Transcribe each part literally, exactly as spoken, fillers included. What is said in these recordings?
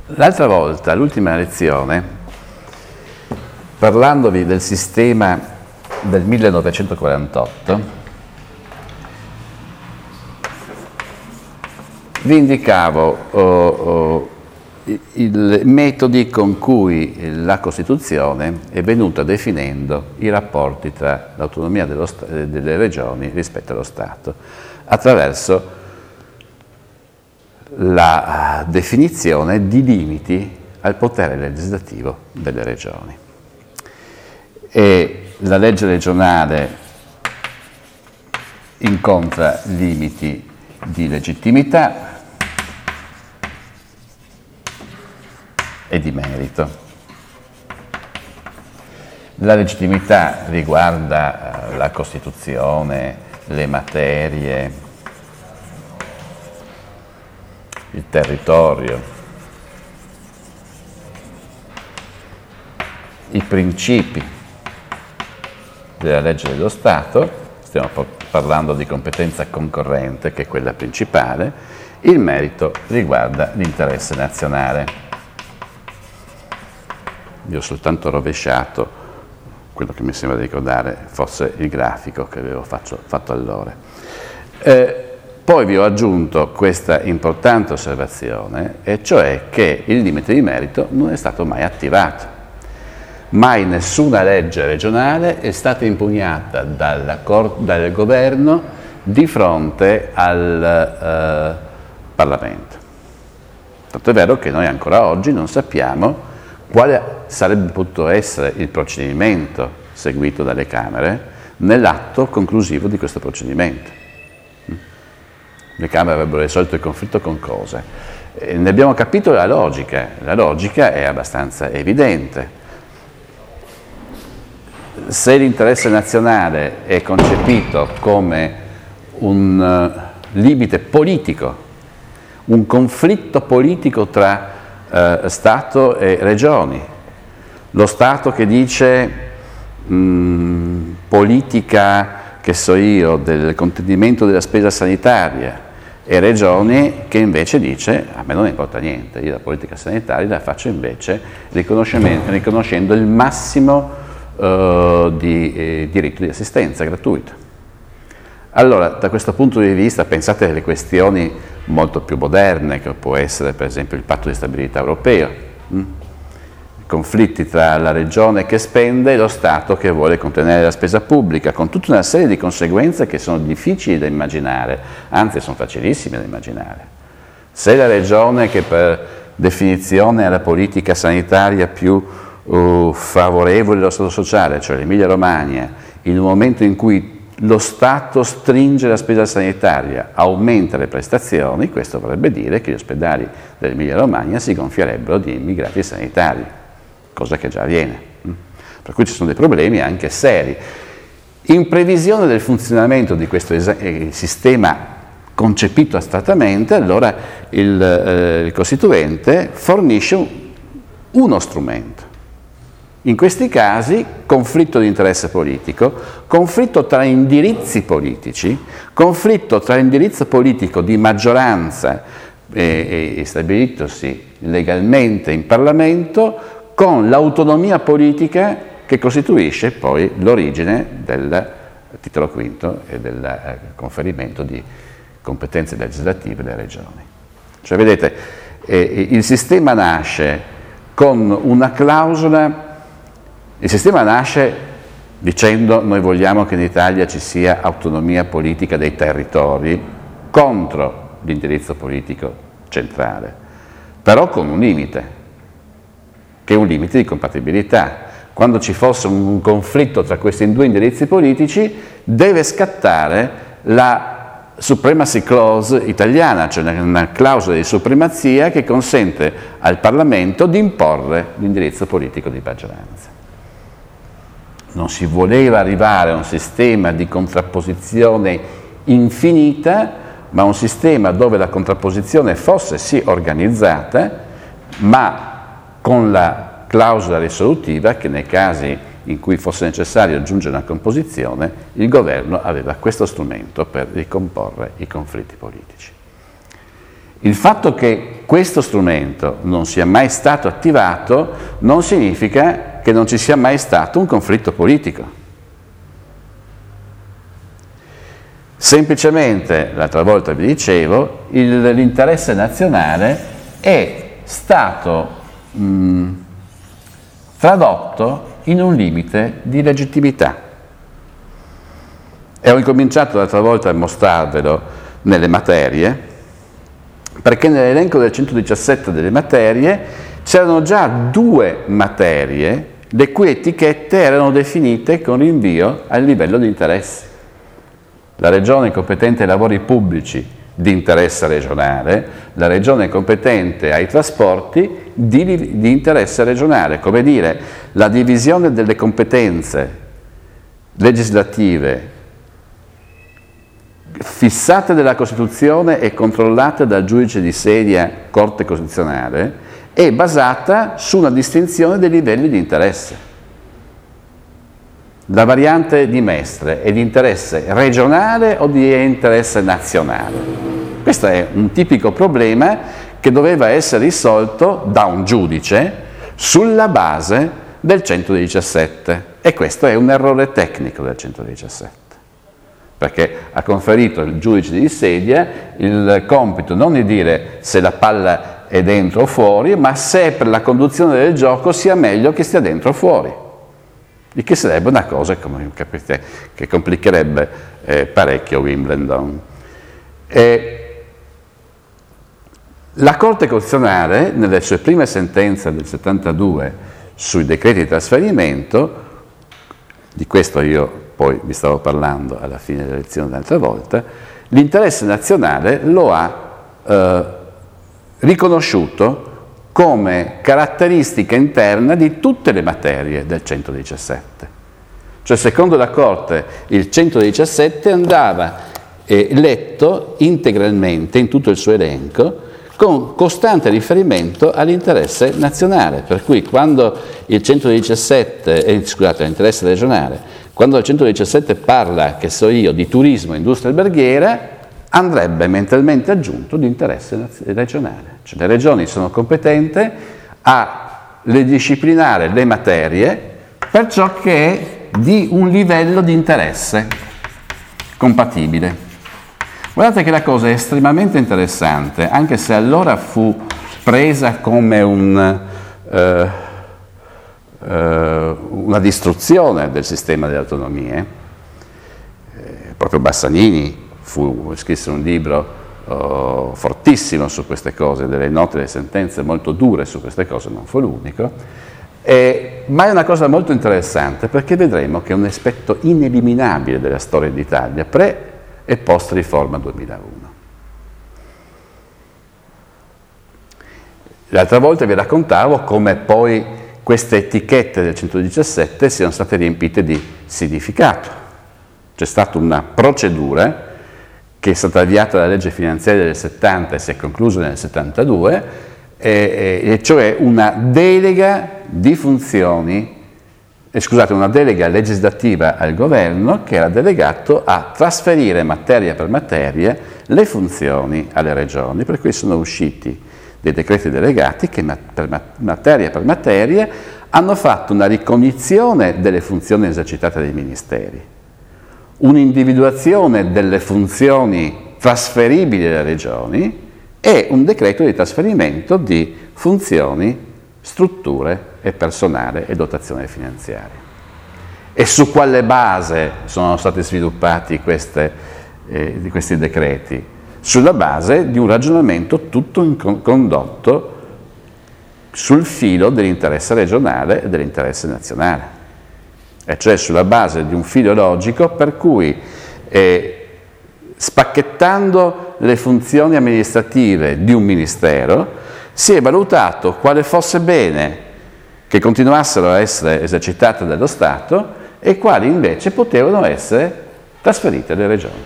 L'altra volta, l'ultima lezione, parlandovi del sistema del millenovecentoquarantotto, vi indicavo oh, oh, i metodi con cui la Costituzione è venuta definendo i rapporti tra l'autonomia dello, delle regioni rispetto allo Stato, attraverso la definizione di limiti al potere legislativo delle regioni. E la legge regionale incontra limiti di legittimità e di merito. La legittimità riguarda la Costituzione, le materie, il territorio, i principi della legge dello Stato, stiamo parlando di competenza concorrente che è quella principale, il merito riguarda l'interesse nazionale. Io ho soltanto rovesciato quello che mi sembra di ricordare fosse il grafico che avevo faccio, fatto allora. Eh, Poi vi ho aggiunto questa importante osservazione, e cioè che il limite di merito non è stato mai attivato. Mai nessuna legge regionale è stata impugnata dalla Cor- dal governo di fronte al eh, Parlamento. Tanto è vero che noi ancora oggi non sappiamo quale sarebbe potuto essere il procedimento seguito dalle Camere nell'atto conclusivo di questo procedimento. Le Camere avrebbero risolto il conflitto con cosa? Eh, ne abbiamo capito la logica, la logica è abbastanza evidente. Se l'interesse nazionale è concepito come un uh, limite politico, un conflitto politico tra uh, Stato e regioni, lo Stato che dice mh, politica, che so io, del contenimento della spesa sanitaria, e regioni che invece dice a me non importa niente, io la politica sanitaria la faccio invece riconoscendo il massimo uh, di eh, diritto di assistenza gratuito. Allora, da questo punto di vista pensate alle questioni molto più moderne, che può essere per esempio il patto di stabilità europeo, hm? conflitti tra la regione che spende e lo Stato che vuole contenere la spesa pubblica, con tutta una serie di conseguenze che sono difficili da immaginare, anzi sono facilissime da immaginare. Se la regione che per definizione ha la politica sanitaria più uh, favorevole allo Stato sociale, cioè l'Emilia Romagna, in un momento in cui lo Stato stringe la spesa sanitaria, aumenta le prestazioni, questo vorrebbe dire che gli ospedali dell'Emilia Romagna si gonfierebbero di immigrati sanitari, cosa che già avviene. Per cui ci sono dei problemi anche seri. In previsione del funzionamento di questo sistema concepito astrattamente, allora il, eh, il Costituente fornisce uno strumento. In questi casi, conflitto di interesse politico, conflitto tra indirizzi politici, conflitto tra indirizzo politico di maggioranza e, e stabilitosi legalmente in Parlamento, con l'autonomia politica che costituisce poi l'origine del titolo quinto e del eh, conferimento di competenze legislative alle regioni. Cioè, vedete, eh, il sistema nasce con una clausola, il sistema nasce dicendo noi vogliamo che in Italia ci sia autonomia politica dei territori contro l'indirizzo politico centrale, però con un limite, che è un limite di compatibilità. Quando ci fosse un conflitto tra questi due indirizzi politici, deve scattare la supremacy clause italiana, cioè una, una clausola di supremazia che consente al Parlamento di imporre l'indirizzo politico di maggioranza. Non si voleva arrivare a un sistema di contrapposizione infinita, ma un sistema dove la contrapposizione fosse sì organizzata, ma con la clausola risolutiva che nei casi in cui fosse necessario aggiungere una composizione, il governo aveva questo strumento per ricomporre i conflitti politici. Il fatto che questo strumento non sia mai stato attivato non significa che non ci sia mai stato un conflitto politico. Semplicemente, l'altra volta vi dicevo, il, l'interesse nazionale è stato mh, tradotto in un limite di legittimità. E ho incominciato l'altra volta a mostrarvelo nelle materie, perché nell'elenco del centodiciassette delle materie c'erano già due materie le cui etichette erano definite con rinvio al livello di interesse. La regione competente ai lavori pubblici di interesse regionale, la regione competente ai trasporti di, di interesse regionale, come dire, la divisione delle competenze legislative fissate dalla Costituzione e controllate dal giudice di sedia Corte Costituzionale è basata su una distinzione dei livelli di interesse. La variante di Mestre è di interesse regionale o di interesse nazionale? Questo è un tipico problema che doveva essere risolto da un giudice sulla base del centodiciassette, e questo è un errore tecnico del centodiciassette, perché ha conferito il giudice di sedia il compito non di dire se la palla è dentro o fuori, ma se per la conduzione del gioco sia meglio che stia dentro o fuori. Il che sarebbe una cosa, come capite, che complicherebbe eh, parecchio Wimbledon. E la Corte Costituzionale, nelle sue prime sentenze del settantadue sui decreti di trasferimento, di questo io poi vi stavo parlando alla fine della lezione dell'altra volta, l'interesse nazionale lo ha eh, riconosciuto come caratteristica interna di tutte le materie del centodiciassette. Cioè, secondo la Corte, il centodiciassette andava eh, letto integralmente in tutto il suo elenco con costante riferimento all'interesse nazionale, per cui quando il centodiciassette, eh, scusate, l'interesse regionale, quando il centodiciassette parla, che so io, di turismo e industria alberghiera, andrebbe mentalmente aggiunto di interesse regionale. Cioè, le regioni sono competenti a le disciplinare le materie per ciò che è di un livello di interesse compatibile. Guardate che la cosa è estremamente interessante, anche se allora fu presa come un, eh, eh, una distruzione del sistema delle autonomie. Eh, proprio Bassanini fu, scrisse un libro uh, fortissimo su queste cose, delle note e delle sentenze molto dure su queste cose, non fu l'unico, e, ma è una cosa molto interessante perché vedremo che è un aspetto ineliminabile della storia d'Italia, pre e post riforma duemilauno. L'altra volta vi raccontavo come poi queste etichette del centodiciassette siano state riempite di significato. C'è stata una procedura che è stata avviata dalla legge finanziaria del settanta e si è conclusa nel settantadue, e, e cioè una delega di funzioni, eh, scusate, una delega legislativa al governo che era delegato a trasferire materia per materia le funzioni alle regioni, per cui sono usciti dei decreti delegati che per materia per materia hanno fatto una ricognizione delle funzioni esercitate dai ministeri, un'individuazione delle funzioni trasferibili alle regioni e un decreto di trasferimento di funzioni, strutture e personale e dotazione finanziaria. E su quale base sono stati sviluppati queste, eh, questi decreti? Sulla base di un ragionamento tutto in condotto sul filo dell'interesse regionale e dell'interesse nazionale. E cioè sulla base di un filo logico per cui eh, spacchettando le funzioni amministrative di un ministero si è valutato quale fosse bene che continuassero a essere esercitate dallo Stato e quali invece potevano essere trasferite alle regioni.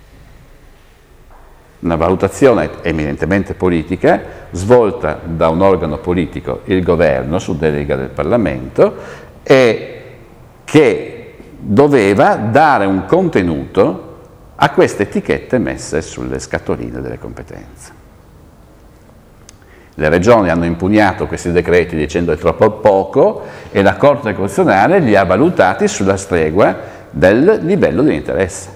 Una valutazione eminentemente politica svolta da un organo politico, il governo, su delega del Parlamento, e che doveva dare un contenuto a queste etichette messe sulle scatoline delle competenze. Le regioni hanno impugnato questi decreti dicendo è troppo poco e la Corte Costituzionale li ha valutati sulla stregua del livello di interesse.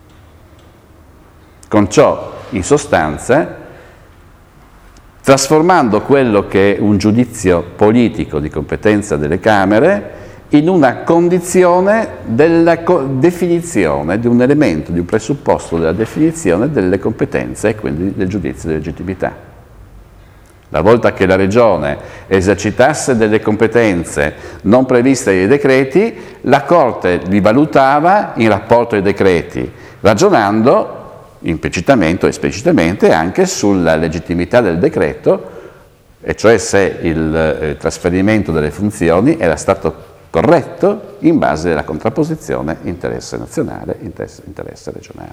Con ciò, in sostanza, trasformando quello che è un giudizio politico di competenza delle Camere in una condizione della definizione di un elemento, di un presupposto della definizione delle competenze e quindi del giudizio di legittimità. La volta che la Regione esercitasse delle competenze non previste nei decreti, la Corte li valutava in rapporto ai decreti, ragionando implicitamente o esplicitamente anche sulla legittimità del decreto, e cioè se il eh, trasferimento delle funzioni era stato corretto in base alla contrapposizione interesse nazionale, interesse, interesse regionale.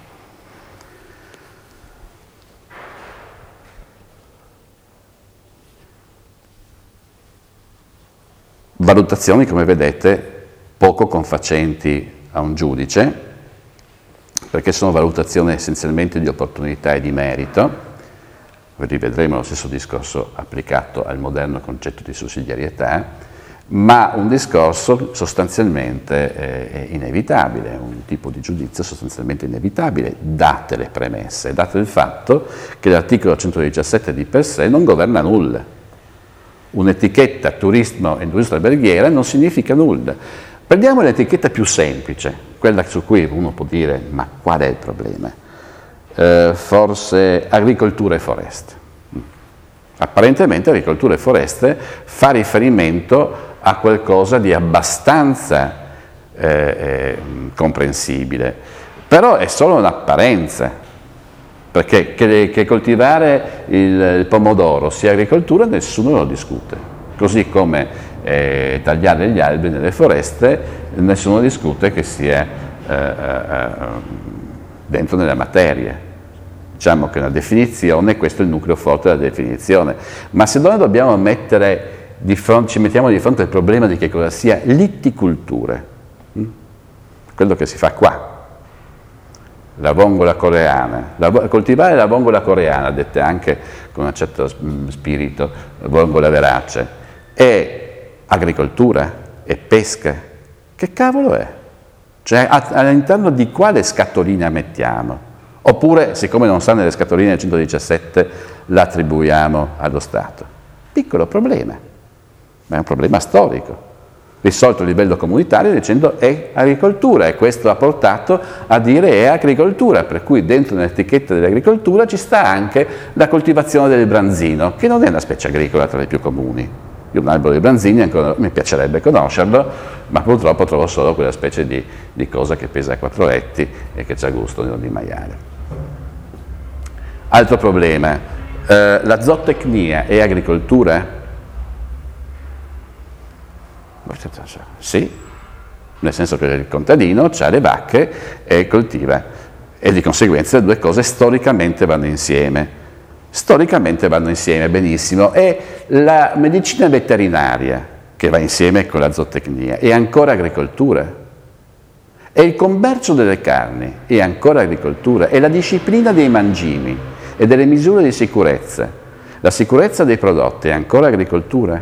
Valutazioni, come vedete, poco confacenti a un giudice, perché sono valutazioni essenzialmente di opportunità e di merito. Rivedremo lo stesso discorso applicato al moderno concetto di sussidiarietà, ma un discorso sostanzialmente eh, inevitabile, un tipo di giudizio sostanzialmente inevitabile, date le premesse, dato il fatto che l'articolo centodiciassette di per sé non governa nulla. Un'etichetta turismo e industria alberghiera non significa nulla. Prendiamo l'etichetta più semplice, quella su cui uno può dire ma qual è il problema? Eh, forse agricoltura e foreste. Apparentemente agricoltura e foreste fa riferimento a qualcosa di abbastanza eh, eh, comprensibile, però è solo un'apparenza, perché che, che coltivare il, il pomodoro sia agricoltura nessuno lo discute, così come eh, tagliare gli alberi nelle foreste nessuno discute che sia eh, eh, dentro nella materia. Diciamo che una definizione, questo è il nucleo forte della definizione, ma se noi dobbiamo mettere di fronte, ci mettiamo di fronte al problema di che cosa sia l'itticultura, hm? quello che si fa qua, la vongola coreana, la, coltivare la vongola coreana, detta anche con un certo spirito, vongola verace, è agricoltura, è pesca, che cavolo è? Cioè all'interno di quale scatolina mettiamo? Oppure, siccome non sta nelle scatoline del centodiciassette, la attribuiamo allo Stato. Piccolo problema, ma è un problema storico, risolto a livello comunitario dicendo è agricoltura, e questo ha portato a dire è agricoltura, per cui dentro nell'etichetta dell'agricoltura ci sta anche la coltivazione del branzino, che non è una specie agricola tra le più comuni. Io un albero di branzini ancora mi piacerebbe conoscerlo, ma purtroppo trovo solo quella specie di, di cosa che pesa a quattro etti e che c'ha gusto di maiale. Altro problema, eh, la zootecnia è agricoltura? Sì, nel senso che il contadino ha le vacche e coltiva, e di conseguenza le due cose storicamente vanno insieme. Storicamente vanno insieme benissimo, e la medicina veterinaria, che va insieme con la zootecnia, è ancora agricoltura. E il commercio delle carni è ancora agricoltura, e la disciplina dei mangimi e delle misure di sicurezza, la sicurezza dei prodotti è ancora agricoltura.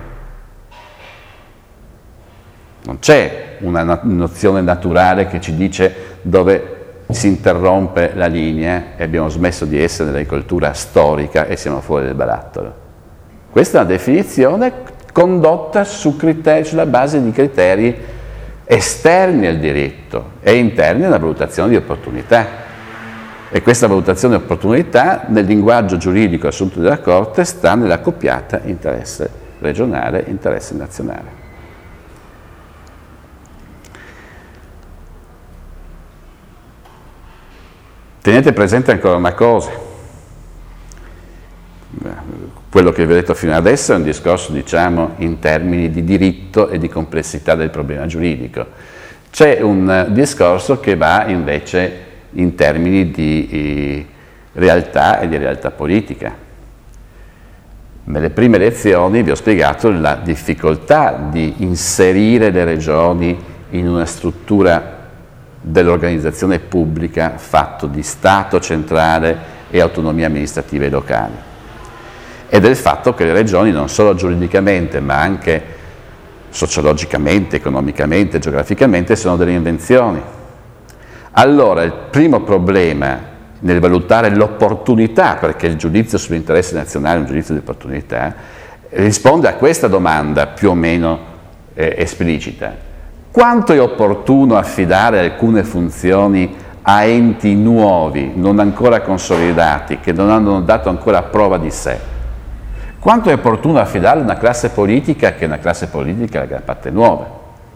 Non c'è una nozione naturale che ci dice dove si interrompe la linea e abbiamo smesso di essere nell'agricoltura storica e siamo fuori del barattolo. Questa è una definizione condotta su criteri, sulla base di criteri esterni al diritto e interni alla valutazione di opportunità. E questa valutazione di opportunità nel linguaggio giuridico assunto dalla Corte sta nella accoppiata interesse regionale e interesse nazionale. Tenete presente ancora una cosa, quello che vi ho detto fino adesso è un discorso, diciamo, in termini di diritto e di complessità del problema giuridico. C'è un discorso che va invece in termini di realtà e di realtà politica. Nelle prime lezioni vi ho spiegato la difficoltà di inserire le regioni in una struttura dell'organizzazione pubblica fatto di Stato centrale e autonomie amministrative locali. e del fatto che le regioni non solo giuridicamente ma anche sociologicamente, economicamente, geograficamente sono delle invenzioni. Allora il primo problema nel valutare l'opportunità, perché il giudizio sull'interesse nazionale è un giudizio di opportunità, risponde a questa domanda più o meno eh, esplicita. Quanto è opportuno affidare alcune funzioni a enti nuovi, non ancora consolidati, che non hanno dato ancora prova di sé? Quanto è opportuno affidare a una classe politica che è una classe politica a gran parte nuova?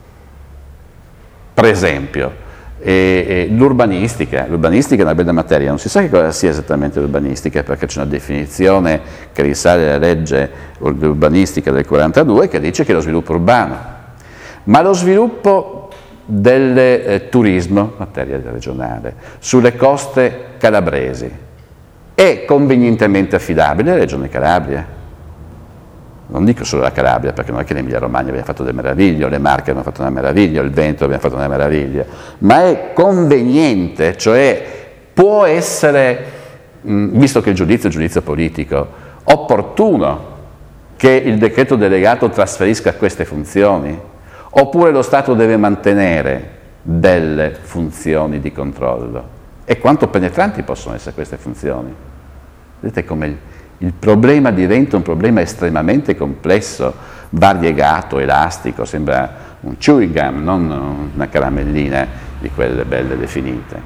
Per esempio, E, e l'urbanistica, l'urbanistica è una bella materia, non si sa che cosa sia esattamente l'urbanistica perché c'è una definizione che risale alla legge urbanistica del quarantadue che dice che è lo sviluppo urbano, ma lo sviluppo del eh, turismo, materia regionale, sulle coste calabresi è convenientemente affidabile alla Regione Calabria? Non dico solo la Calabria, perché non è che l'Emilia Romagna abbia fatto delle meraviglie, o le Marche hanno fatto una meraviglia, o il Veneto abbia fatto una meraviglia, ma è conveniente, cioè può essere, visto che il giudizio è un giudizio politico, opportuno che il decreto delegato trasferisca queste funzioni, oppure lo Stato deve mantenere delle funzioni di controllo? E quanto penetranti possono essere queste funzioni? Vedete come il Il problema diventa un problema estremamente complesso, variegato, elastico, sembra un chewing gum, non una caramellina di quelle belle definite.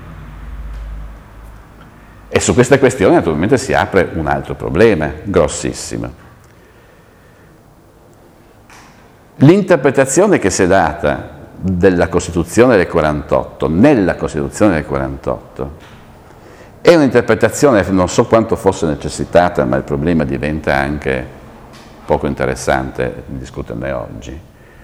E su questa questione naturalmente si apre un altro problema, grossissimo. L'interpretazione che si è data della Costituzione del quarantotto, nella Costituzione del quarantotto, è un'interpretazione, non so quanto fosse necessitata, ma il problema diventa anche poco interessante discuterne oggi,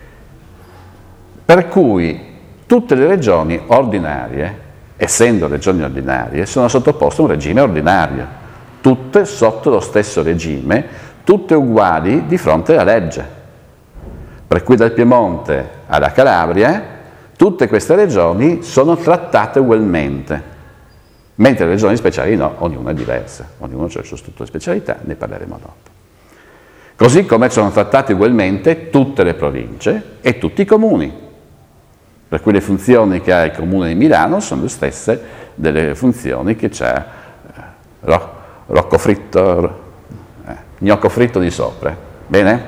per cui tutte le regioni ordinarie, essendo regioni ordinarie, sono sottoposte a un regime ordinario, tutte sotto lo stesso regime, tutte uguali di fronte alla legge. Per cui dal Piemonte alla Calabria, tutte queste regioni sono trattate ugualmente. Mentre le regioni speciali no, ognuna è diversa, ognuno ha il suo statuto di specialità, ne parleremo dopo. Così come sono trattate ugualmente tutte le province e tutti i comuni, per cui le funzioni che ha il comune di Milano sono le stesse delle funzioni che c'ha eh, Rocco Fritto, eh, Gnocco Fritto di sopra, bene?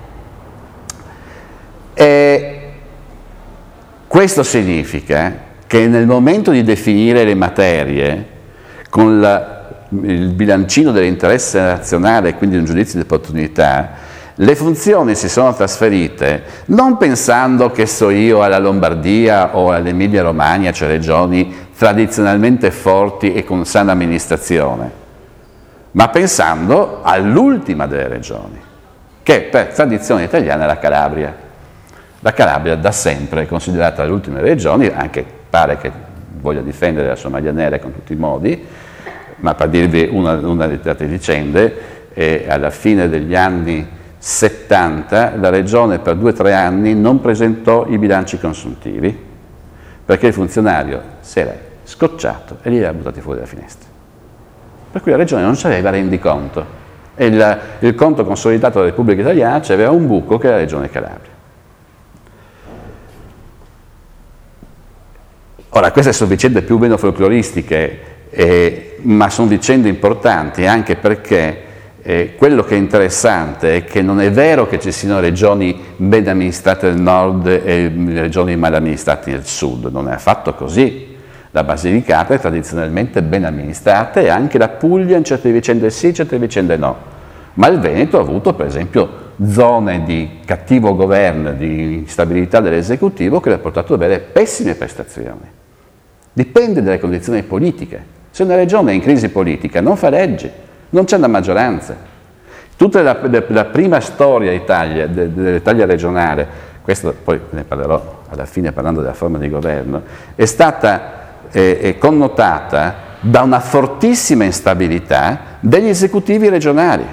E questo significa che nel momento di definire le materie con la, il bilancino dell'interesse nazionale, quindi un giudizio di opportunità, le funzioni si sono trasferite non pensando, che so io, alla Lombardia o all'Emilia Romagna, cioè regioni tradizionalmente forti e con sana amministrazione, ma pensando all'ultima delle regioni, che per tradizione italiana è la Calabria. La Calabria da sempre è considerata l'ultima delle regioni, anche pare che voglia difendere la sua maglia nera con tutti i modi, ma per dirvi una, una delle altre vicende, eh, alla fine degli anni settanta la regione per due o tre anni non presentò i bilanci consuntivi perché il funzionario si era scocciato e li aveva buttati fuori dalla finestra. Per cui la regione non c'aveva rendiconto e il, il conto consolidato della Repubblica Italiana c'aveva un buco che era la regione Calabria. Ora, queste sono vicende più o meno folcloristiche, eh, ma sono vicende importanti anche perché eh, quello che è interessante è che non è vero che ci siano regioni ben amministrate nel nord e regioni mal amministrate nel sud, non è affatto così. La Basilicata è tradizionalmente ben amministrata e anche la Puglia in certe vicende sì, in certe vicende no. Ma il Veneto ha avuto, per esempio, zone di cattivo governo, di instabilità dell'esecutivo che le ha portato ad avere pessime prestazioni. Dipende dalle condizioni politiche. Se una regione è in crisi politica non fa leggi, non c'è una maggioranza. Tutta la, la, la prima storia d'Italia, de, dell'Italia regionale, questo poi ne parlerò alla fine parlando della forma di governo, è stata eh, è connotata da una fortissima instabilità degli esecutivi regionali.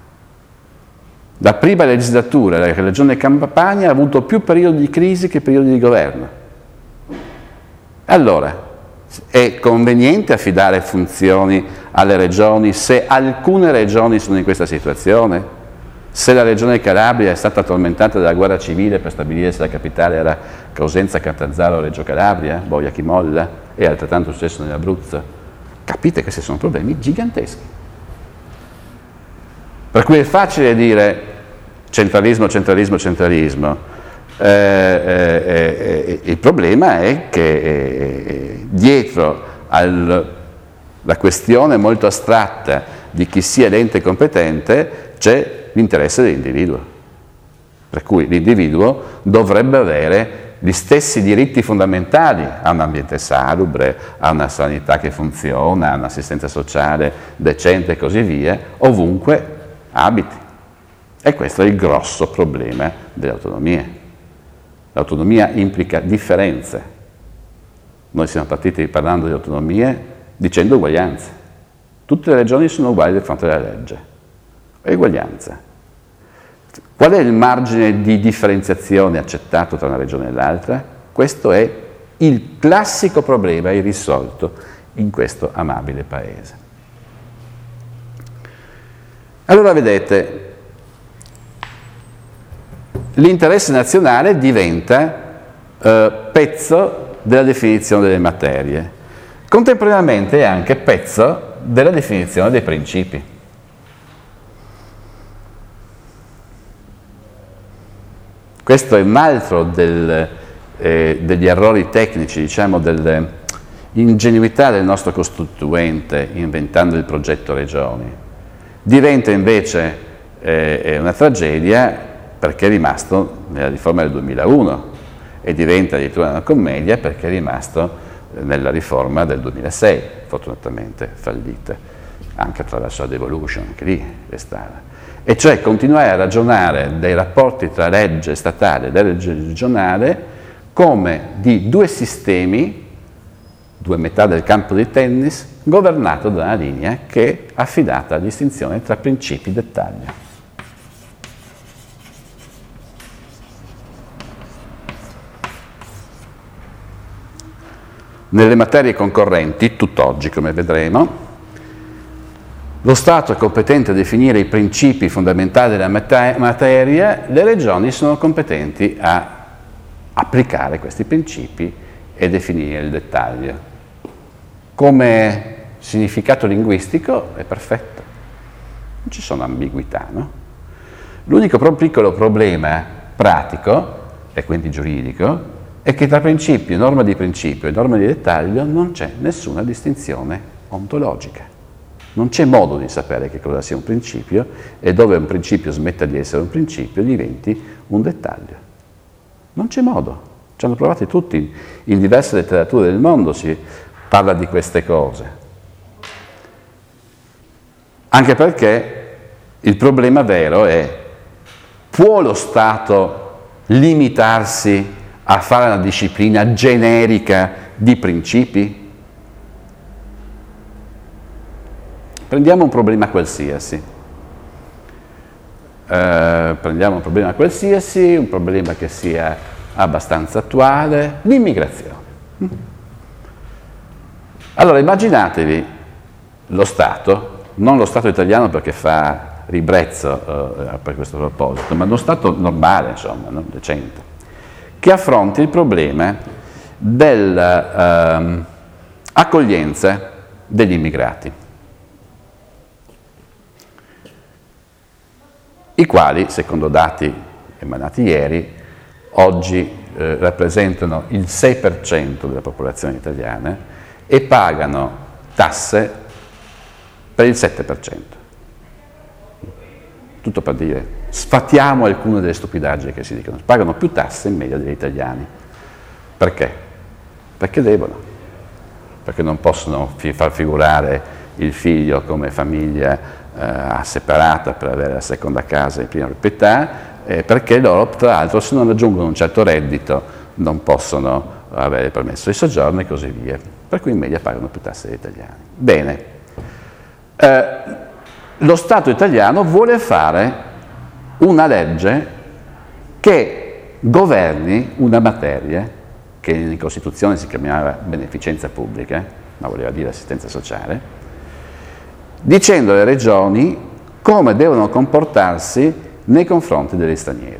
La prima legislatura, la regione Campania, ha avuto più periodi di crisi che periodi di governo. Allora, È conveniente affidare funzioni alle regioni se alcune regioni sono in questa situazione? Se la regione Calabria è stata tormentata dalla guerra civile per stabilire se la capitale era Cosenza, Catanzaro o Reggio Calabria, Boia Chimolla, e altrettanto successo nell'Abruzzo, capite che questi sono problemi giganteschi. Per cui è facile dire centralismo, centralismo, centralismo. Eh, eh, eh, il problema è che eh, dietro alla questione molto astratta di chi sia l'ente competente c'è l'interesse dell'individuo, per cui l'individuo dovrebbe avere gli stessi diritti fondamentali a un ambiente salubre, a una sanità che funziona, a un'assistenza sociale decente e così via, ovunque abiti. E questo è il grosso problema delle autonomie. L'autonomia implica differenze. Noi siamo partiti parlando di autonomie dicendo uguaglianze. Tutte le regioni sono uguali di fronte alla legge. Eguaglianza. Qual è il margine di differenziazione accettato tra una regione e l'altra? Questo è il classico problema irrisolto in questo amabile paese. Allora vedete, l'interesse nazionale diventa eh, pezzo della definizione delle materie, contemporaneamente è anche pezzo della definizione dei principi. Questo è un altro del, eh, degli errori tecnici, diciamo, dell'ingenuità del nostro Costituente inventando il progetto Regioni. Diventa invece eh, una tragedia perché è rimasto nella riforma del duemilauno e diventa addirittura una commedia perché è rimasto nella riforma del duemilasei, fortunatamente fallita, anche attraverso la devolution, anche lì restava. E cioè continuare a ragionare dei rapporti tra legge statale e legge regionale come di due sistemi, due metà del campo di tennis, governato da una linea che è affidata a distinzione tra principi e dettaglio. Nelle materie concorrenti, tutt'oggi come vedremo, lo Stato è competente a definire i principi fondamentali della materia, le regioni sono competenti a applicare questi principi e definire il dettaglio. Come significato linguistico è perfetto, non ci sono ambiguità, no? L'unico piccolo problema pratico, e quindi giuridico, è che tra principio, norma di principio e norma di dettaglio non c'è nessuna distinzione ontologica. Non c'è modo di sapere che cosa sia un principio e dove un principio smetta di essere un principio diventi un dettaglio. Non c'è modo. Ci hanno provato tutti. In diverse letterature del mondo si parla di queste cose. Anche perché il problema vero è: può lo Stato limitarsi a fare una disciplina generica di principi? Prendiamo un problema qualsiasi, eh, prendiamo un problema qualsiasi, un problema che sia abbastanza attuale, l'immigrazione. Allora immaginatevi lo Stato, non lo Stato italiano perché fa ribrezzo eh, per questo proposito, ma uno Stato normale, insomma, no? Decente, che affronti il problema dell'accoglienza eh, degli immigrati, i quali, secondo dati emanati ieri, oggi eh, rappresentano il sei per cento della popolazione italiana e pagano tasse per il sette per cento. Tutto per dire, sfatiamo alcune delle stupidaggini che si dicono. Pagano più tasse in media degli italiani. Perché? Perché devono. Perché non possono fi- far figurare il figlio come famiglia eh, separata per avere la seconda casa in prima proprietà, eh, perché loro, tra l'altro, se non raggiungono un certo reddito non possono avere il permesso di soggiorno e così via. Per cui in media pagano più tasse degli italiani. Bene. Eh, lo Stato italiano vuole fare una legge che governi una materia che in Costituzione si chiamava beneficenza pubblica, ma voleva dire assistenza sociale, dicendo alle regioni come devono comportarsi nei confronti degli stranieri.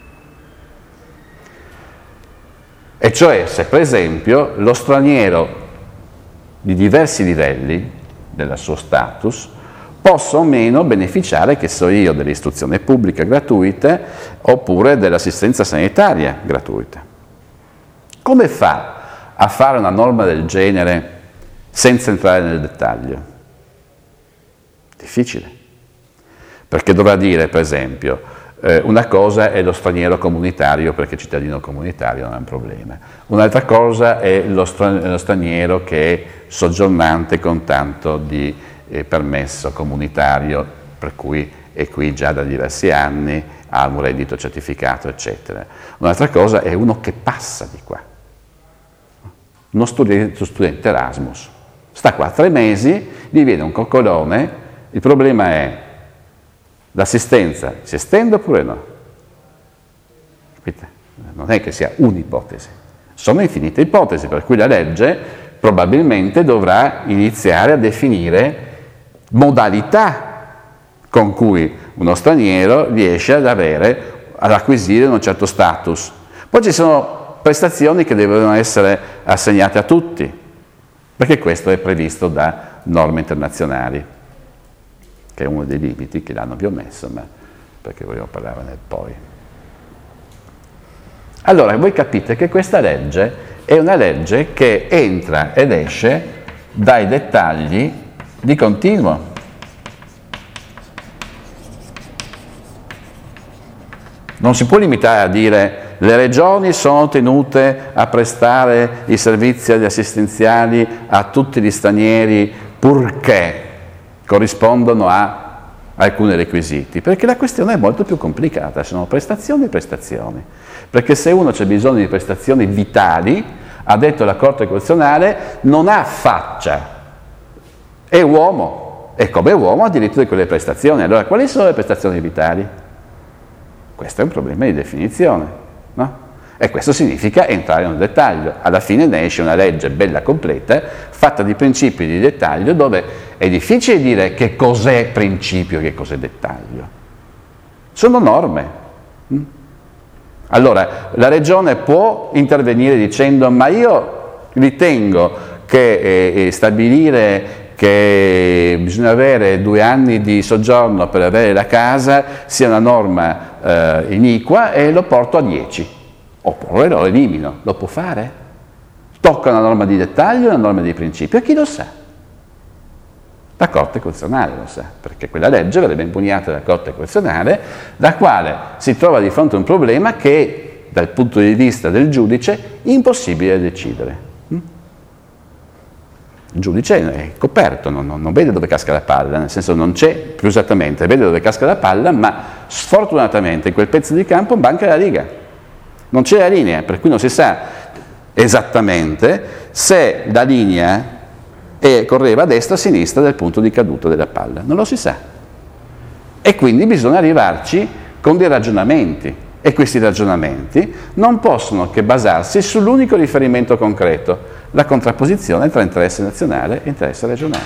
E cioè se per esempio lo straniero di diversi livelli del suo status possa o meno beneficiare, che so io, dell'istruzione pubblica gratuita oppure dell'assistenza sanitaria gratuita. Come fa a fare una norma del genere senza entrare nel dettaglio? Difficile, perché dovrà dire, per esempio, eh, una cosa è lo straniero comunitario, perché cittadino comunitario non è un problema, un'altra cosa è lo, stra- lo straniero che è soggiornante con tanto di eh, permesso comunitario, per cui è qui già da diversi anni, ha un reddito certificato, eccetera. Un'altra cosa è uno che passa di qua, uno studente, studente Erasmus, sta qua tre mesi, gli viene un coccolone, il problema è l'assistenza si estende oppure no? Capite? Non è che sia un'ipotesi, sono infinite ipotesi, per cui la legge probabilmente dovrà iniziare a definire modalità con cui uno straniero riesce ad avere, ad acquisire un certo status. Poi ci sono prestazioni che devono essere assegnate a tutti, perché questo è previsto da norme internazionali, che è uno dei limiti che l'hanno più omesso, ma perché volevo parlarne poi. Allora, voi capite che questa legge è una legge che entra ed esce dai dettagli di continuo. Non si può limitare a dire le regioni sono tenute a prestare i servizi assistenziali a tutti gli stranieri purché corrispondono a alcuni requisiti, perché la questione è molto più complicata, sono prestazioni e prestazioni, perché se uno c'è bisogno di prestazioni vitali, ha detto la Corte Costituzionale, non ha faccia, è uomo, e come uomo ha diritto di quelle prestazioni. Allora, quali sono le prestazioni vitali? Questo è un problema di definizione, no? E questo significa entrare nel dettaglio. Alla fine ne esce una legge bella completa, fatta di principi di dettaglio, dove è difficile dire che cos'è principio e che cos'è dettaglio. Sono norme. Allora, la Regione può intervenire dicendo ma io ritengo che eh, stabilire che bisogna avere due anni di soggiorno per avere la casa sia una norma eh, iniqua e lo porto a dieci. Oppure lo elimino, lo può fare? Tocca una norma di dettaglio o una norma di principio? E chi lo sa? La Corte Costituzionale lo sa, perché quella legge verrebbe impugnata dalla Corte Costituzionale, la quale si trova di fronte a un problema che, dal punto di vista del giudice, è impossibile da decidere. Il giudice è coperto, non, non, non vede dove casca la palla, nel senso non c'è, più esattamente, vede dove casca la palla, ma sfortunatamente in quel pezzo di campo manca la riga. Non c'è la linea, per cui non si sa esattamente se la linea è, correva a destra o a sinistra del punto di caduta della palla. Non lo si sa. E quindi bisogna arrivarci con dei ragionamenti. E questi ragionamenti non possono che basarsi sull'unico riferimento concreto, la contrapposizione tra interesse nazionale e interesse regionale.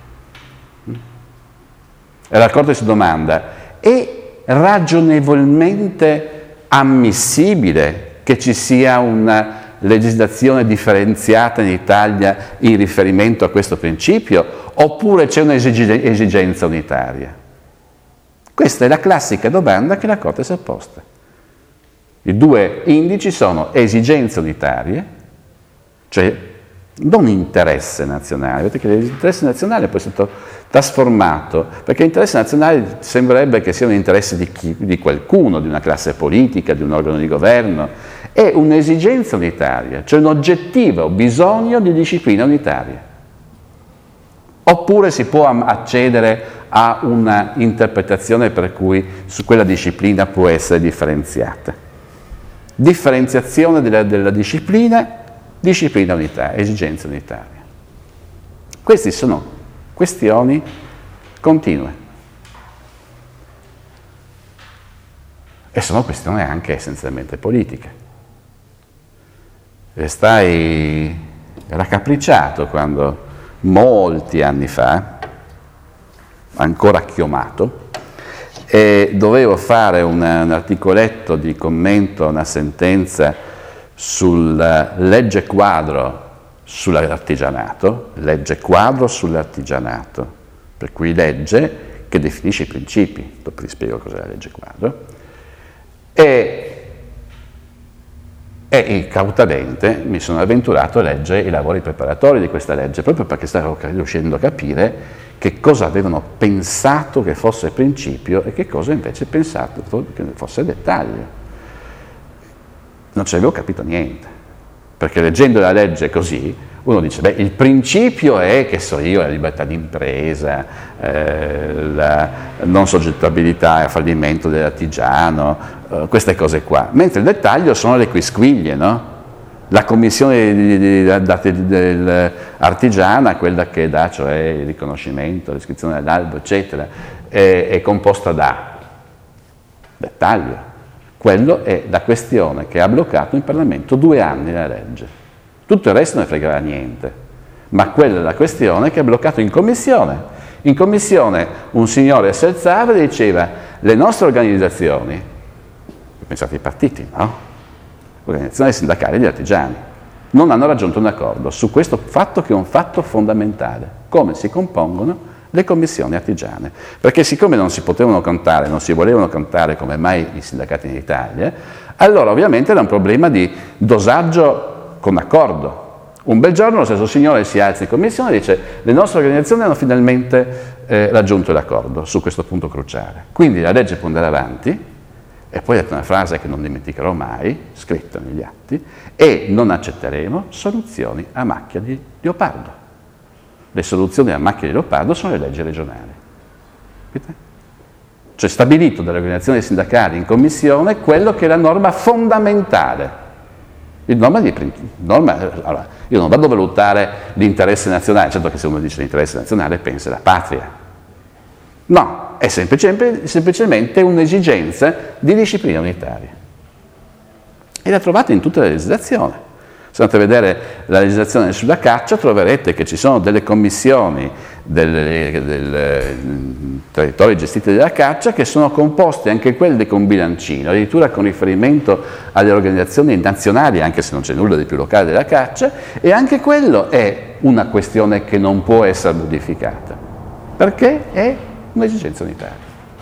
E la Corte si domanda, è ragionevolmente ammissibile che ci sia una legislazione differenziata in Italia in riferimento a questo principio, oppure c'è un'esigenza unitaria? Questa è la classica domanda che la Corte si è posta. I due indici sono esigenze unitarie, cioè non interesse nazionale, vedete che l'interesse nazionale poi è stato trasformato, perché l'interesse nazionale sembrerebbe che sia un interesse di, chi, di qualcuno, di una classe politica, di un organo di governo, è un'esigenza unitaria, cioè un oggettivo bisogno di disciplina unitaria. Oppure si può accedere a una interpretazione per cui su quella disciplina può essere differenziata. Differenziazione della, della disciplina, disciplina unitaria, esigenza unitaria. Queste sono questioni continue e sono questioni anche essenzialmente politiche. e stai raccapricciato quando molti anni fa, ancora chiomato, e dovevo fare un, un articoletto di commento a una sentenza sulla legge quadro sull'artigianato, legge quadro sull'artigianato, per cui legge che definisce i principi, dopo vi spiego cos'è la legge quadro, e E cautamente mi sono avventurato a leggere i lavori preparatori di questa legge, proprio perché stavo riuscendo a capire che cosa avevano pensato che fosse principio e che cosa invece pensato che fosse dettaglio. Non ci avevo capito niente, perché leggendo la legge così, uno dice, beh, il principio è, che so io, la libertà d'impresa, eh, la non soggettabilità al fallimento dell'artigiano, eh, queste cose qua. Mentre il dettaglio sono le quisquiglie, no? La commissione dell'artigiana, quella che dà, cioè il riconoscimento, l'iscrizione all'albo, eccetera, è, è composta da dettaglio. Quello è la questione che ha bloccato in Parlamento due anni la legge. Tutto il resto non ne fregava niente, ma quella è la questione che ha bloccato in commissione. In commissione un signore si alzava e diceva: le nostre organizzazioni, pensate ai partiti, no? Organizzazioni sindacali degli artigiani, non hanno raggiunto un accordo su questo fatto che è un fatto fondamentale, come si compongono le commissioni artigiane. Perché siccome non si potevano contare, non si volevano contare come mai i sindacati in Italia, allora ovviamente era un problema di dosaggio con accordo. Un bel giorno lo stesso signore si alza in commissione e dice: le nostre organizzazioni hanno finalmente eh, raggiunto l'accordo su questo punto cruciale, quindi la legge può andare avanti. E poi ha detto una frase che non dimenticherò mai, scritta negli atti: e non accetteremo soluzioni a macchia di leopardo. Le soluzioni a macchia di leopardo sono le leggi regionali. Capite? Cioè stabilito dalle organizzazioni sindacali in commissione quello che è la norma fondamentale. Il norma di, norma, allora, io non vado a valutare l'interesse nazionale, certo che se uno dice l'interesse nazionale pensa alla patria. No, è semplicemente, semplicemente un'esigenza di disciplina unitaria. E la trovate in tutta la legislazione. Se andate a vedere la legislazione sulla caccia, troverete che ci sono delle commissioni del, del territori gestiti dalla caccia che sono composte anche quelle con bilancino, addirittura con riferimento alle organizzazioni nazionali, anche se non c'è nulla di più locale della caccia, e anche quello è una questione che non può essere modificata, perché è un'esigenza unitaria.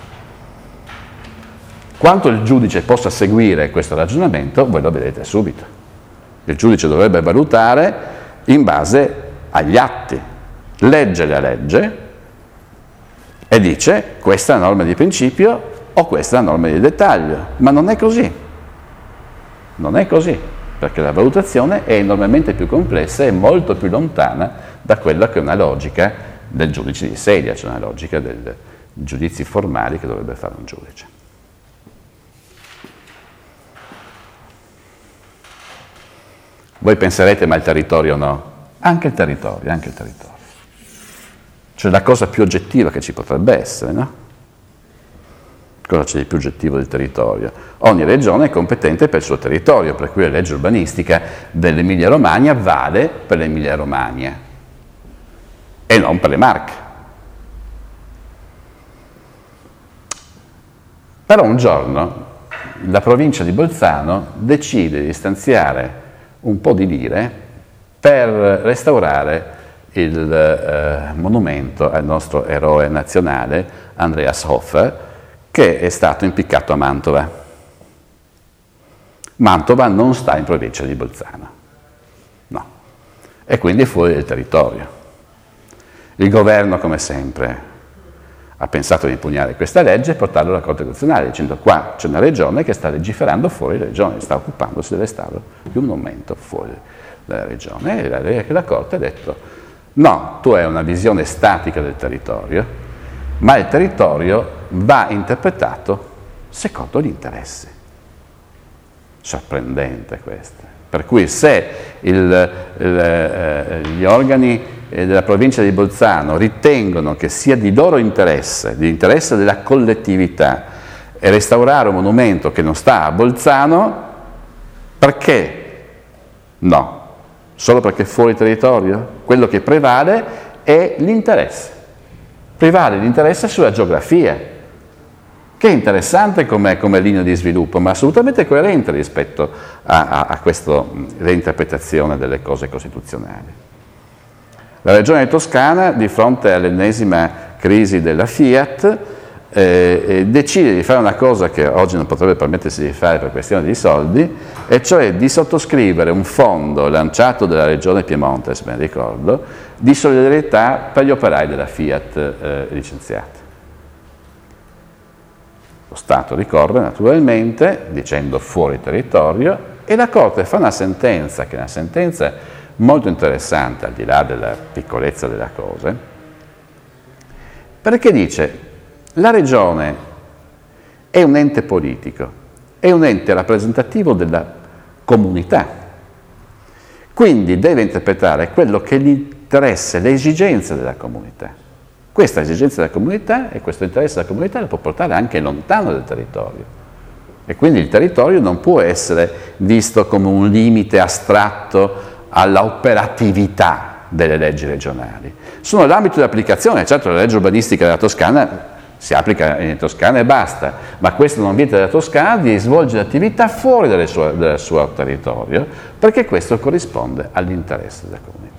Quanto il giudice possa seguire questo ragionamento, voi lo vedete subito. Il giudice dovrebbe valutare in base agli atti, legge la legge e dice: questa è la norma di principio o questa è la norma di dettaglio. Ma non è così. Non è così, perché la valutazione è enormemente più complessa e molto più lontana da quella che è una logica del giudice di sedia, cioè una logica dei giudizi formali che dovrebbe fare un giudice. Voi penserete, ma il territorio no? Anche il territorio, anche il territorio. Cioè la cosa più oggettiva che ci potrebbe essere, no? Cosa c'è di più oggettivo del territorio? Ogni regione è competente per il suo territorio, per cui la legge urbanistica dell'Emilia Romagna vale per l'Emilia Romagna e non per le Marche. Però un giorno la provincia di Bolzano decide di stanziare un po' di lire per restaurare il eh, monumento al nostro eroe nazionale Andreas Hofer, che è stato impiccato a Mantova. Mantova non sta in provincia di Bolzano, no, e quindi è fuori del territorio. Il governo, come sempre, ha pensato di impugnare questa legge e portarlo alla Corte Costituzionale, dicendo: qua c'è una regione che sta legiferando fuori la regione, sta occupandosi del restauro di un monumento fuori dalla regione. E la, la Corte ha detto: no, tu hai una visione statica del territorio, ma il territorio va interpretato secondo gli interessi. Sorprendente questo. Per cui se il, il, eh, gli organi della provincia di Bolzano ritengono che sia di loro interesse, di interesse della collettività, e restaurare un monumento che non sta a Bolzano, perché No. Solo perché è fuori territorio? Quello che prevale è l'interesse. Prevale l'interesse sulla geografia, che è interessante come, come linea di sviluppo, ma assolutamente coerente rispetto a, a, a questa reinterpretazione delle cose costituzionali. La Regione Toscana, di fronte all'ennesima crisi della Fiat, eh, decide di fare una cosa che oggi non potrebbe permettersi di fare per questione di soldi, e cioè di sottoscrivere un fondo lanciato dalla Regione Piemonte, se ben ricordo, di solidarietà per gli operai della Fiat eh, licenziati. Lo Stato ricorre naturalmente, dicendo fuori territorio, e la Corte fa una sentenza, che è una sentenza molto interessante, al di là della piccolezza della cosa, perché dice: la Regione è un ente politico, è un ente rappresentativo della comunità, quindi deve interpretare quello che gli interessa, le esigenze della comunità. Questa esigenza della comunità e questo interesse della comunità lo può portare anche lontano dal territorio, e quindi il territorio non può essere visto come un limite astratto alla operatività delle leggi regionali. Sono l'ambito di applicazione, certo la legge urbanistica della Toscana si applica in Toscana e basta, ma questo non vieta alla Toscana di svolgere attività fuori del suo, del suo territorio, perché questo corrisponde all'interesse della comunità.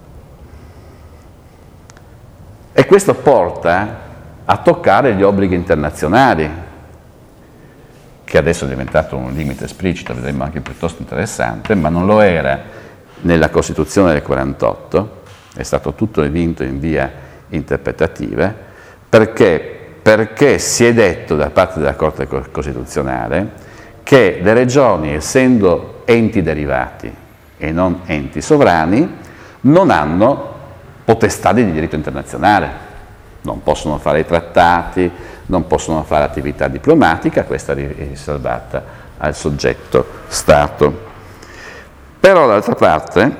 E questo porta a toccare gli obblighi internazionali, che adesso è diventato un limite esplicito, vedremo anche piuttosto interessante, ma non lo era nella Costituzione del quarantotto, è stato tutto evinto in via interpretativa, perché, perché si è detto da parte della Corte Costituzionale che le regioni, essendo enti derivati e non enti sovrani, non hanno potestà di diritto internazionale, non possono fare i trattati, non possono fare attività diplomatica, questa è riservata al soggetto Stato. Però d'altra parte,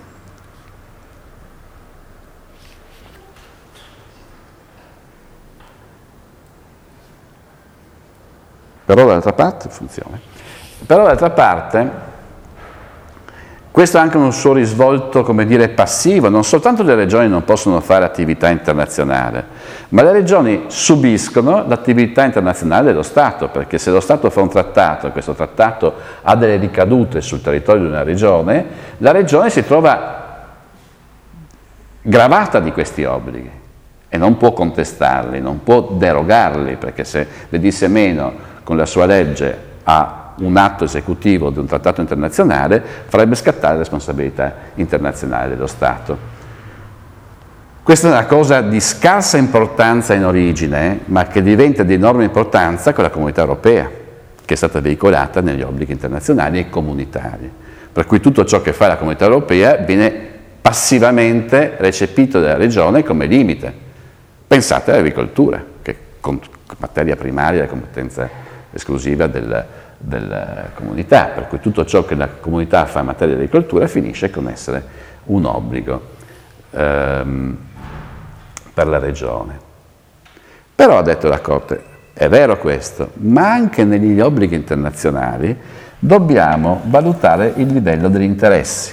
però d'altra parte funziona. Però d'altra parte, questo è anche un suo risvolto, come dire, passivo. Non soltanto le regioni non possono fare attività internazionale, ma le regioni subiscono l'attività internazionale dello Stato, perché se lo Stato fa un trattato e questo trattato ha delle ricadute sul territorio di una regione, la regione si trova gravata di questi obblighi e non può contestarli, non può derogarli, perché se venisse meno con la sua legge a un atto esecutivo di un trattato internazionale, farebbe scattare la responsabilità internazionale dello Stato. Questa è una cosa di scarsa importanza in origine, ma che diventa di enorme importanza con la Comunità Europea, che è stata veicolata negli obblighi internazionali e comunitari. Per cui tutto ciò che fa la Comunità Europea viene passivamente recepito dalla Regione come limite. Pensate all'agricoltura, che è materia primaria e competenza esclusiva del della comunità, per cui tutto ciò che la comunità fa in materia di agricoltura finisce con essere un obbligo ehm, per la regione. Però, ha detto la Corte, è vero questo, ma anche negli obblighi internazionali dobbiamo valutare il livello degli interessi,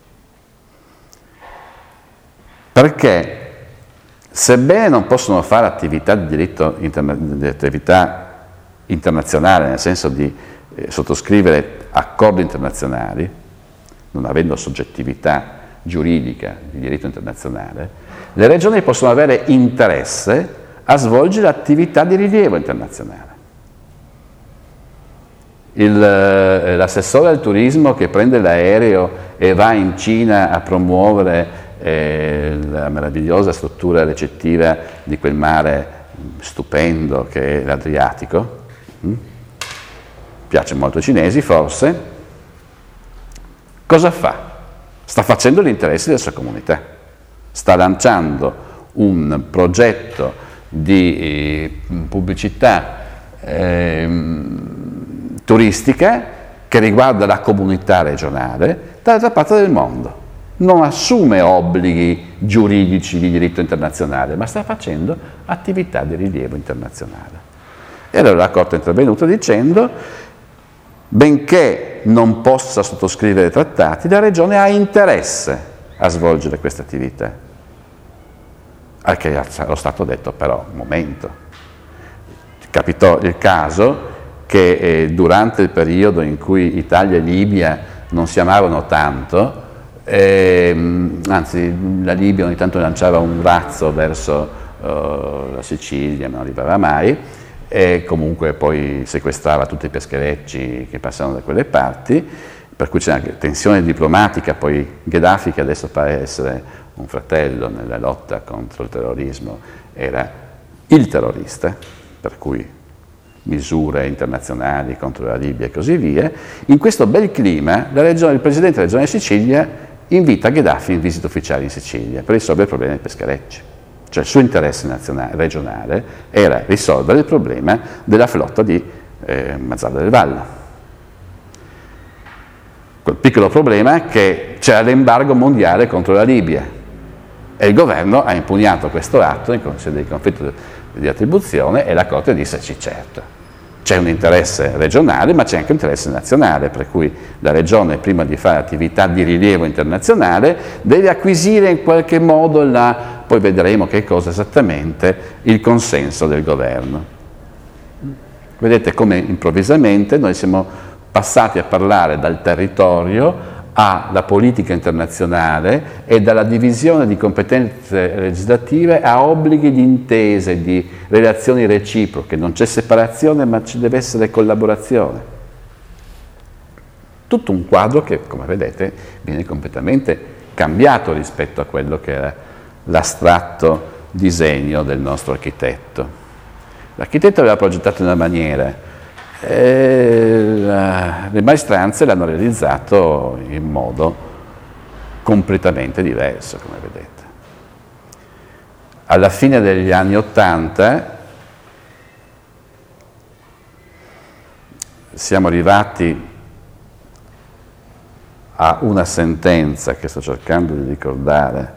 perché sebbene non possono fare attività di diritto interna- di attività internazionale, nel senso di eh, sottoscrivere accordi internazionali, non avendo soggettività giuridica di diritto internazionale, le regioni possono avere interesse a svolgere attività di rilievo internazionale. Il, eh, l'assessore al turismo che prende l'aereo e va in Cina a promuovere eh, la meravigliosa struttura recettiva di quel mare stupendo che è l'Adriatico, piace molto ai cinesi forse, cosa fa? Sta facendo gli interessi della sua comunità, sta lanciando un progetto di eh, pubblicità eh, turistica che riguarda la comunità regionale dall'altra parte del mondo. Non assume obblighi giuridici di diritto internazionale, ma sta facendo attività di rilievo internazionale. E allora la Corte è intervenuta dicendo: benché non possa sottoscrivere trattati, la regione ha interesse a svolgere questa attività. Al che lo Stato ha detto però, un momento, capitò il caso che eh, durante il periodo in cui Italia e Libia non si amavano tanto, eh, anzi la Libia ogni tanto lanciava un razzo verso uh, la Sicilia, ma non arrivava mai, e comunque poi sequestrava tutti i pescherecci che passavano da quelle parti, per cui c'era una tensione diplomatica. Poi Gheddafi, che adesso pare essere un fratello nella lotta contro il terrorismo, era il terrorista, per cui misure internazionali contro la Libia e così via. In questo bel clima la regione, il presidente della regione di Sicilia invita Gheddafi in visita ufficiale in Sicilia per risolvere il problema dei pescherecci. Cioè il suo interesse nazionale, regionale era risolvere il problema della flotta di eh, Mazara del Vallo. Quel piccolo problema è che c'era l'embargo mondiale contro la Libia e il governo ha impugnato questo atto in sede di conflitto di attribuzione e la Corte disse sì, certo, c'è un interesse regionale ma c'è anche un interesse nazionale, per cui la regione, prima di fare attività di rilievo internazionale, deve acquisire in qualche modo la, poi vedremo che cosa esattamente, il consenso del governo. Vedete come improvvisamente noi siamo passati a parlare dal territorio alla politica internazionale e dalla divisione di competenze legislative a obblighi di intese, di relazioni reciproche. Non c'è separazione, ma ci deve essere collaborazione. Tutto un quadro che, come vedete, viene completamente cambiato rispetto a quello che era l'astratto disegno del nostro architetto. L'architetto aveva progettato in una maniera, e la, le maestranze l'hanno realizzato in modo completamente diverso, come vedete. Alla fine degli anni Ottanta siamo arrivati a una sentenza che sto cercando di ricordare,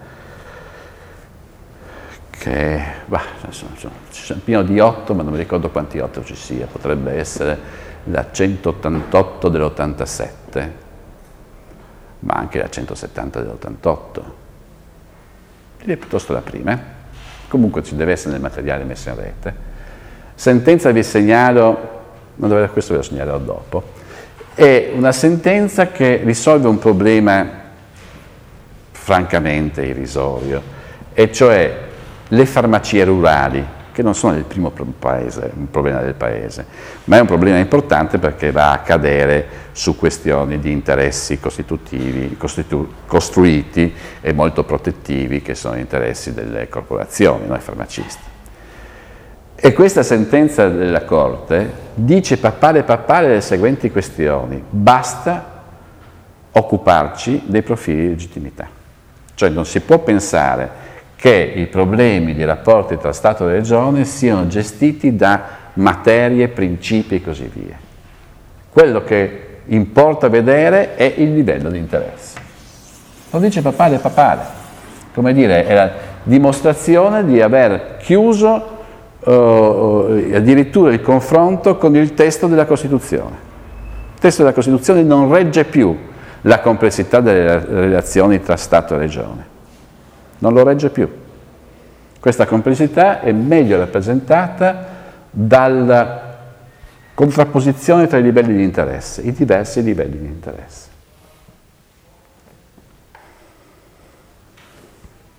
che bah, ci sono pieno di otto, ma non mi ricordo quanti otto ci sia, potrebbe essere la centottantotto dell'ottantasette, ma anche la centosettanta dell'ottantotto, direi piuttosto la prima, comunque ci deve essere nel materiale messo in rete. Sentenza vi segnalo, non dovrei, questo ve lo segnalerò dopo, è una sentenza che risolve un problema francamente irrisorio, e cioè le farmacie rurali, che non sono il primo paese, un problema del paese, ma è un problema importante perché va a cadere su questioni di interessi costitutivi, costitu, costruiti e molto protettivi, che sono gli interessi delle corporazioni, noi farmacisti. E questa sentenza della Corte dice papale papale le seguenti questioni: basta occuparci dei profili di legittimità. Cioè non si può pensare che i problemi di rapporti tra Stato e Regione siano gestiti da materie, principi e così via. Quello che importa vedere è il livello di interesse. Lo dice papale papale, come dire, è la dimostrazione di aver chiuso uh, addirittura il confronto con il testo della Costituzione. Il testo della Costituzione non regge più la complessità delle relazioni tra Stato e Regione. Non lo regge più. Questa complessità è meglio rappresentata dalla contrapposizione tra i livelli di interesse, i diversi livelli di interesse.